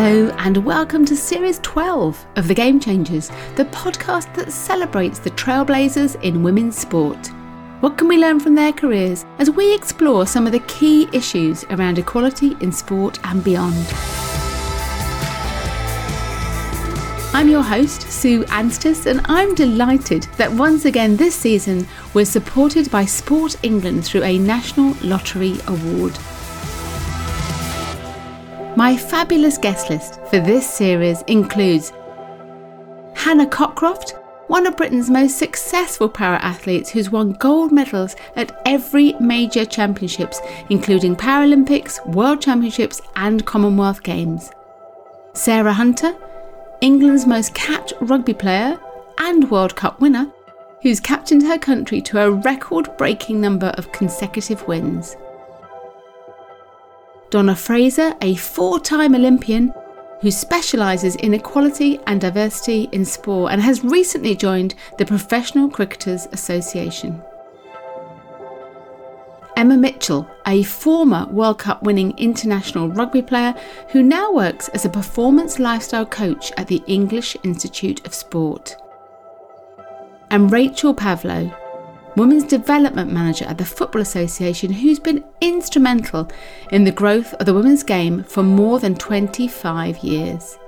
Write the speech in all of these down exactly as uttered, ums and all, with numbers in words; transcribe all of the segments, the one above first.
Hello and welcome to Series twelve of The Game Changers, the podcast that celebrates the trailblazers in women's sport. What can we learn from their careers as we explore some of the key issues around equality in sport and beyond? I'm your host, Sue Anstis, and I'm delighted that once again this season we're supported by Sport England through a National Lottery Award. My fabulous guest list for this series includes Hannah Cockcroft, one of Britain's most successful para-athletes who's won gold medals at every major championships, including Paralympics, World Championships and Commonwealth Games. Sarah Hunter, England's most capped rugby player and World Cup winner, who's captained her country to a record-breaking number of consecutive wins. Donna Fraser, a four-time Olympian who specialises in equality and diversity in sport and has recently joined the Professional Cricketers Association. Emma Mitchell, a former World Cup winning international rugby player who now works as a performance lifestyle coach at the English Institute of Sport. And Rachel Pavlo, Women's Development Manager at the Football Association, who's been instrumental in the growth of the women's game for more than twenty-five years.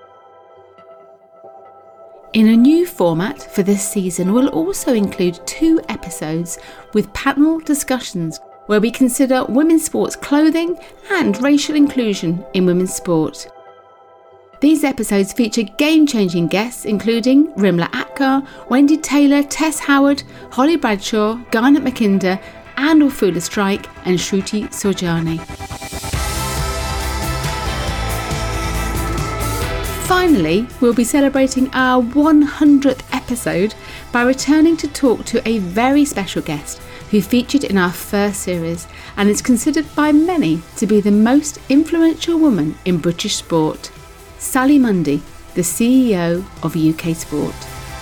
In a new format for this season, we'll also include two episodes with panel discussions where we consider women's sports clothing and racial inclusion in women's sport. These episodes feature game-changing guests including Rimla Atkar, Wendy Taylor, Tess Howard, Holly Bradshaw, Garnet McKinder, Anne Wafula Strike and Shruti Surjani. Finally, we'll be celebrating our one hundredth episode by returning to talk to a very special guest who featured in our first series and is considered by many to be the most influential woman in British sport. Sally Mundy, the C E O of U K Sport.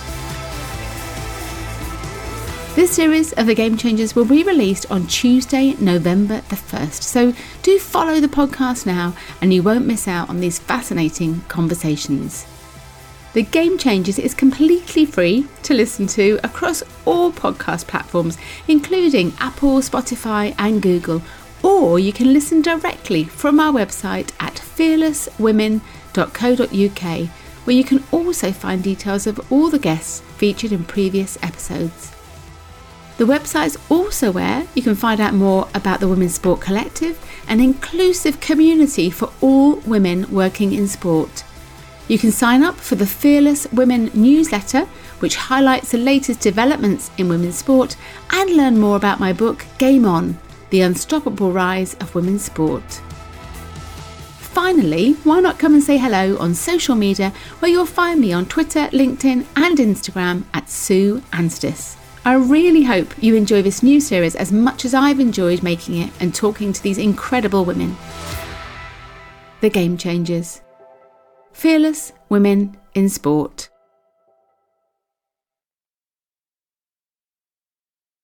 This series of The Game Changers will be released on Tuesday, November the first, so do follow the podcast now and you won't miss out on these fascinating conversations. The Game Changers is completely free to listen to across all podcast platforms, including Apple, Spotify and Google, or you can listen directly from our website at fearless women dot co dot uk, where you can also find details of all the guests featured in previous episodes. The website's also where you can find out more about the Women's Sport Collective, an inclusive community for all women working in sport. You can sign up for the Fearless Women newsletter, which highlights the latest developments in women's sport, and learn more about my book, Game On, The Unstoppable Rise of Women's Sport. Finally, why not come and say hello on social media, where you'll find me on Twitter, LinkedIn and Instagram at Sue Anstis. I really hope you enjoy this new series as much as I've enjoyed making it and talking to these incredible women. The Game Changers. Fearless Women in Sport.